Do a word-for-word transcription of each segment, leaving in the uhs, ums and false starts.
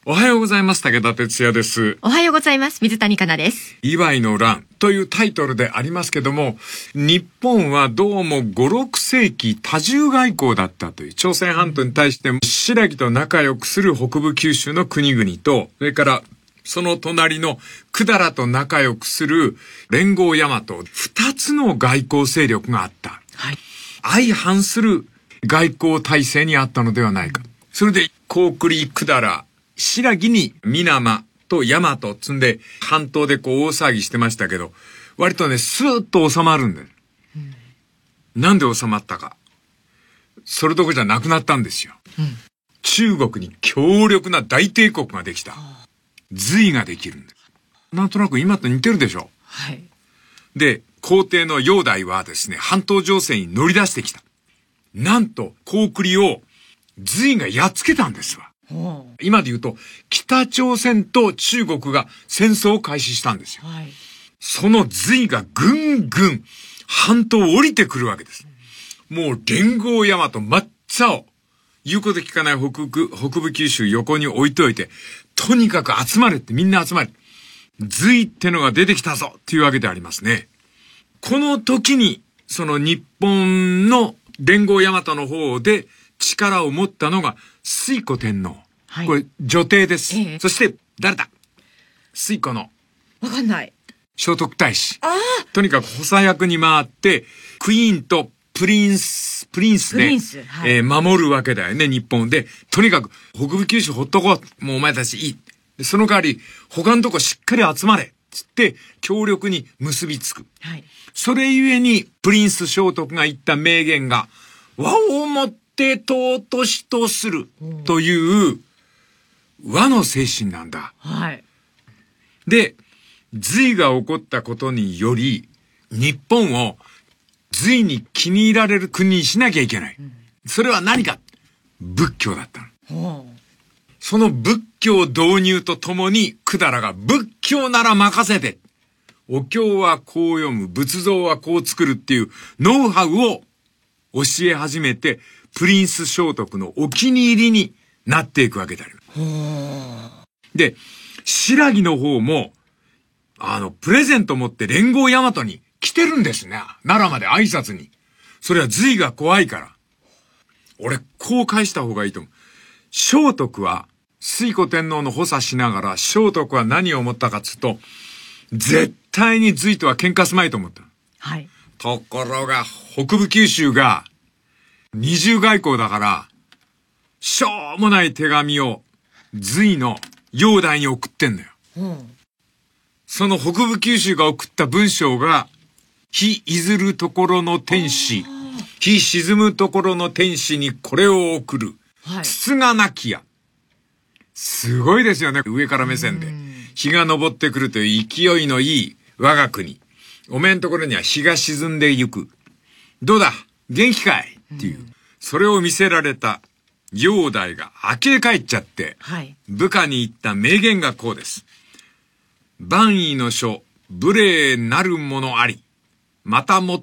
おはようございます。武田哲也です。 おはようございます。水谷香奈です。 祝いの乱というタイトルでありますけども、日本はどうもご、ろくせいき多重外交だったという、朝鮮半島に対して新羅と仲良くする北部九州の国々と、それからその隣の百済と仲良くする連合大和、二つの外交勢力があった。はい。相反する外交体制にあったのではないか。それで、高句麗、百済、新羅に水間と大和積んで半島でこう大騒ぎしてましたけど、割とね、スーッと収まるんだよ。うん、なんで収まったか。それどころじゃなくなったんですよ。うん、中国に強力な大帝国ができた。隋ができるんです。なんとなく今と似てるでしょ。はい。で、皇帝の煬帝はですね、半島情勢に乗り出してきた。なんと、高句麗を隋がやっつけたんですわ。今で言うと、北朝鮮と中国が戦争を開始したんですよ。はい、その隋がぐんぐん半島を降りてくるわけです。もう連合大和真っ青。言うこと聞かない北部、北部九州横に置いといて、とにかく集まれってみんな集まれ。隋ってのが出てきたぞっていうわけでありますね。この時に、その日本の連合大和の方で力を持ったのが推古天皇。はい、これ、女帝です。ええ、そして、誰だ推古の。 わかんない。 聖徳太子。ああ。とにかく補佐役に回って、クイーンとプリンス、プリンスで、はい、えー、守るわけだよね、日本で。とにかく、北部九州ほっとこう。もうお前たちいい。でその代わり、他のとこしっかり集まれ。つって、強力に結びつく。はい。それゆえに、プリンス聖徳が言った名言が、和をもって尊しとする。という、和の精神なんだ。はい。で、隋が起こったことにより、日本を隋に気に入られる国にしなきゃいけない。うん、それは何か仏教だったの。その仏教導入とともに、百済が仏教なら任せて、お経はこう読む、仏像はこう作るっていうノウハウを教え始めて、プリンス聖徳のお気に入りになっていくわけであります。で、新羅の方も、あの、プレゼント持って連合大和に来てるんですね。奈良まで挨拶に。それは隋が怖いから。俺、こう返した方がいいと思う。聖徳は、推古天皇の補佐しながら、聖徳は何を思ったかっつうと、絶対に隋とは喧嘩すまいと思った。はい。ところが、北部九州が、二重外交だから、しょうもない手紙を、隋の煬帝に送ってんだよ。うん、その北部九州が送った文章が、日いずるところの天使、日沈むところの天使にこれを送る。はい、筒がなきや。すごいですよね、上から目線で。日が昇ってくるという勢いのいい我が国。おめんところには日が沈んでゆく。どうだ元気かいっていう。それを見せられた煬帝が呆れ返っちゃって、はい、部下に言った名言がこうです。万位の書、無礼なるものあり。またもって、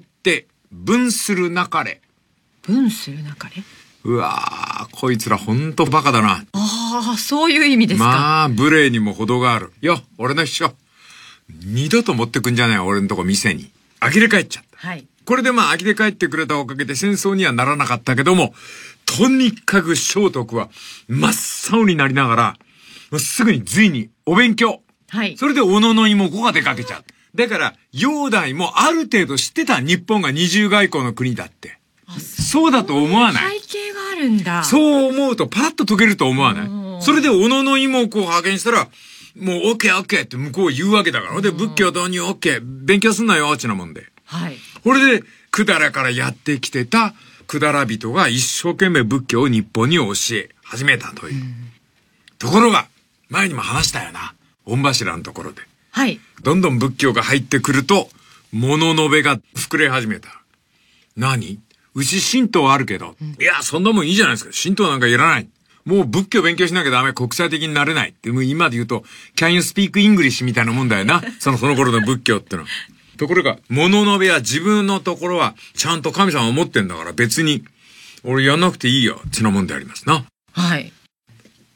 分するなかれ。 分するなかれうわー、こいつらほんとバカだな。 ああ、そういう意味ですか。 まあ、無礼にも程がある。よ、俺の秘書。二度と持ってくんじゃない俺のとこ店に。呆れ返っちゃった。はい。これでまあ、呆れ返ってくれたおかげで戦争にはならなかったけども、とにかく聖徳は真っ青になりながら、すぐに隋にお勉強。はい。それで小野の妹が出かけちゃう。だから、煬帝もある程度知ってた日本が二重外交の国だって。そうだと思わない。 背景があるんだ。 そう思うとパラッと解けると思わない。それで小野の妹をこう派遣したら、もうオッケーオッケーって向こう言うわけだから。で、仏教導入オッケー、勉強すんなよ、ちなもんで。はい。これで、百済からやってきてた百済人が一生懸命仏教を日本に教え始めたという。うん、ところが、前にも話したよな。御柱のところで。はい。どんどん仏教が入ってくると、物のべが膨れ始めた。何？うち神道あるけど、うん、いや、そんなもんいいじゃないですか。神道なんかいらない。もう仏教勉強しなきゃダメ。国際的になれない。でも今で言うと、Can you speak English みたいなもんだよな。その、その頃の仏教ってのは。ところが、物のべは自分のところは、ちゃんと神様を持ってんだから別に、俺やんなくていいよ。ってなもんでありますな。はい。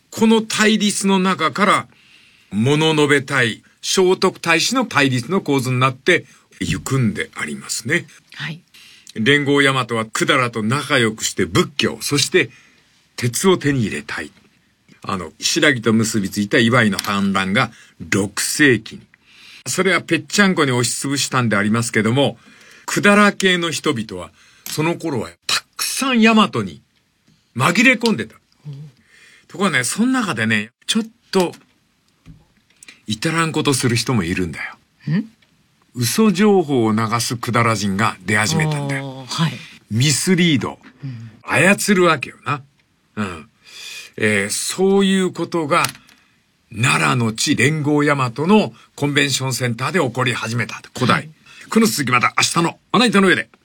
この対立の中から物述べ対聖徳太子の対立の構図になって行くんでありますね。 はい。 連合大和は百済と仲良くして仏教、そして鉄を手に入れたい。あの、新羅と結びついた祝いの反乱がろくせいきに。それはぺっちゃんこに押しつぶしたんでありますけども、百済系の人々は、その頃はたくさん大和に紛れ込んでた。ところがね、その中でね、ちょっと、至らんことする人もいるんだよ。ん？嘘情報を流す百済人が出始めたんだよ。 はい。 ミスリード。うん、操るわけよな。うん。えー、そういうことが、奈良の地連合大和のコンベンションセンターで起こり始めた。古代。はい、この続きまた明日のまな板の上で。